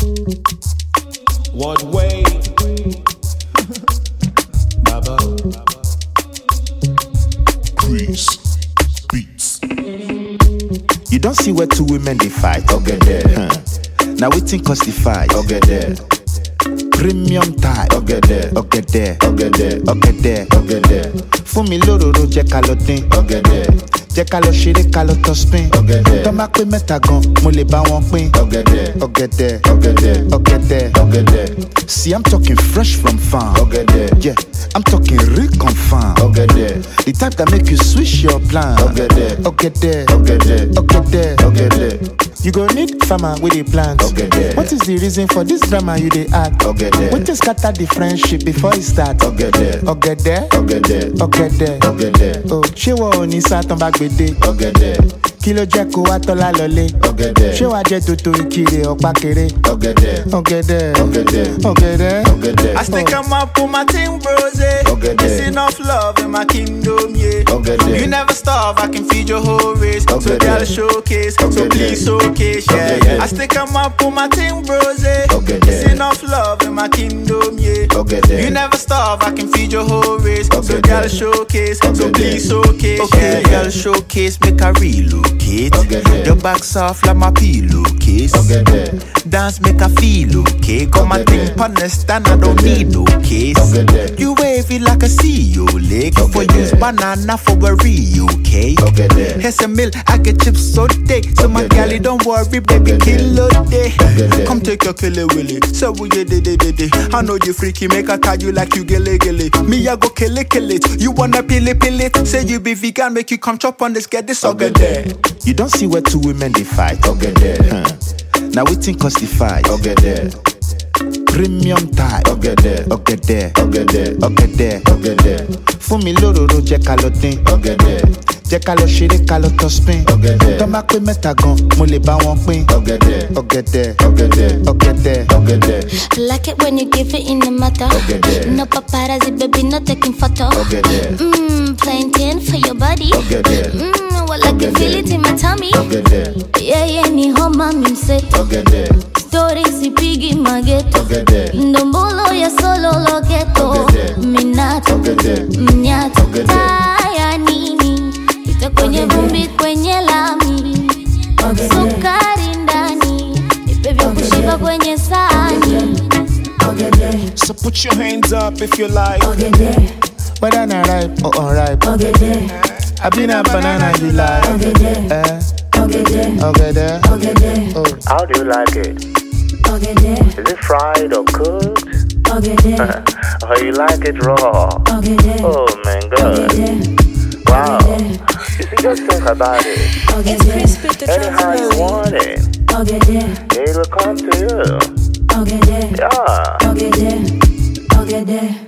What way? Baba. Chris Beats. You don't see where two women they fight. Okay there. Now we think cause the fight. Okay there. Premium type. Okay there. Okay there. Okay there. Okay there. Okay there. Fún mi lóróró jẹ́ ká lọ dín. Okay there. Jẹ́ ká lọ ṣeré ká lọ tọ́ spin. Okay there. Tọ́ máa pé mẹ́ta gan, mo lè bá wọn pín. Okay there. Okay there. Okay there. Okay there. Okay there. See, I'm talking fresh from farm. Okay there. Yeah, I'm talking real confirm. Okay there. The type that make you switch your plan. Okay there. Okay there. Okay there. Okay there. Okay there. You go need farmer with the plant. Okay there. What is the reason for this drama you dey act? Okay there. What just scatter the friendship before it start? Okay there. Okay there. Okay there. Okay there. Okay there. Oh, ṣé wọ́n ò ní sátán bá gbèdé? Okay there. Kí ló jẹ́ kó wá tọ́lá lọlé? Okay there. Ṣé wàá jẹ́ tòótọ́ ìkirè ọ̀pá kéré? Okay there. Okay there. Okay there. Okay there. Okay there. I stick 'em up on my team, bros. Okay, It's there. enough love in my kingdom, yeah. Okay, there. You never starve, I can feed your whole race. Okay, So there. gotta showcase, Okay, so please there. showcase, yeah. Okay, there. I stick 'em up on my team, bros. Okay, It's there. enough love in my kingdom, yeah. Okay, there. You never starve, I can feed your whole race. Okay, So gotta there. showcase, Okay, so please there. showcase, Okay, yeah. girl, showcase, make a relocate. Okay, there. Your back soft like my pillowcase. Okay there. Dance make a feel okay. Come Okay, and think there. understand, I don't Okay, need no case. Okay, there. You wave it like a CEO lake. Okay, For there. use banana for a Rio, okay? Okay there. Here's a meal, I get chips so day. So my Okay, galley there. don't worry, baby, Okay, kill a day. Okay, there. Come take your killer willy. So we get it. I know you freaky, make a tell you like you gilly. Me, I go kill it. You wanna pill it. Say you be vegan, make you come chop on this, get this Okay, there. there. You don't see where two women they fight. Okay there. Now we think cause the fight. Okay there. Premium type. Okay there. Okay there. Okay there. Okay there. Okay there. Fún mi lóróró jẹ́ ká lọ dín. Okay there. Jẹ́ ká lọ ṣeré ká lọ tọ́ spin. Okay there. Tọ́ máa pé mẹ́ta gan, mo lè bá wọn pín. Okay there. Okay there. Okay there. Okay there. Okay there. I like it when you give it in the matter. Okay, there. No paparazzi, baby, no taking photo. Okay there. Playing 10 for your body. Okay there. Well, I can feel it in my tummy. Okay there. Yeah, ni homa mimseto. Okay there. Stories sipigi mageto. Okay there. Ndombolo ya solo logeto. Okay, there. Minato. Okay there. Mnyato. Okay, there. Taya nini. Pita kwenye vumbi kwenye lami. Sukari ndani. Ipe vya kushiba kwenye sahani. So put your hands up if you like. Whether na ripe or unripe. I been a banana you like. Okay there. Oh. How do you like it? Is it fried or cooked? Or you like it raw? Oh man, good. Wow. You see, just think about it. It's crispy to Anyhow you want it, it will come to you. Yeah.